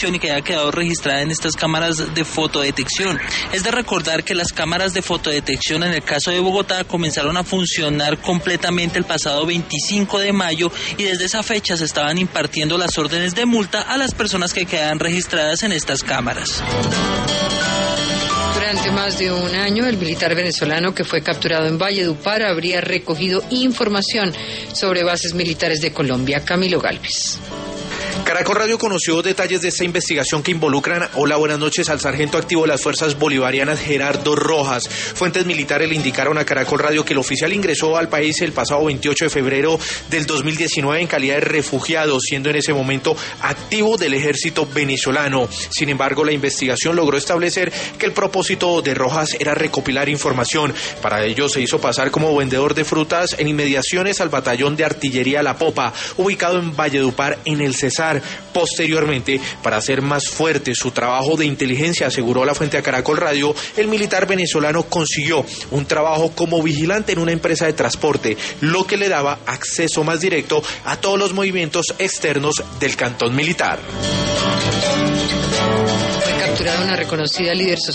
y que haya quedado registrada en estas cámaras de fotodetección. Es de recordar que las cámaras de fotodetección en el caso de Bogotá comenzaron a funcionar completamente el pasado 25 de mayo y desde esa fecha se estaban impartiendo las órdenes de multa a las personas que quedan registradas en estas cámaras. Durante más de un año, el militar venezolano que fue capturado en Valledupar habría recogido información sobre bases militares de Colombia. Camilo Gálvez. Caracol Radio conoció detalles de esta investigación que involucran, hola, buenas noches, al sargento activo de las Fuerzas Bolivarianas, Gerardo Rojas. Fuentes militares le indicaron a Caracol Radio que el oficial ingresó al país el pasado 28 de febrero del 2019 en calidad de refugiado, siendo en ese momento activo del ejército venezolano. Sin embargo, la investigación logró establecer que el propósito de Rojas era recopilar información. Para ello se hizo pasar como vendedor de frutas en inmediaciones al batallón de artillería La Popa, ubicado en Valledupar, en el Cesar. Posteriormente, para hacer más fuerte su trabajo de inteligencia, aseguró la fuente a Caracol Radio, el militar venezolano consiguió un trabajo como vigilante en una empresa de transporte, lo que le daba acceso más directo a todos los movimientos externos del cantón militar. Fue capturada una reconocida líder social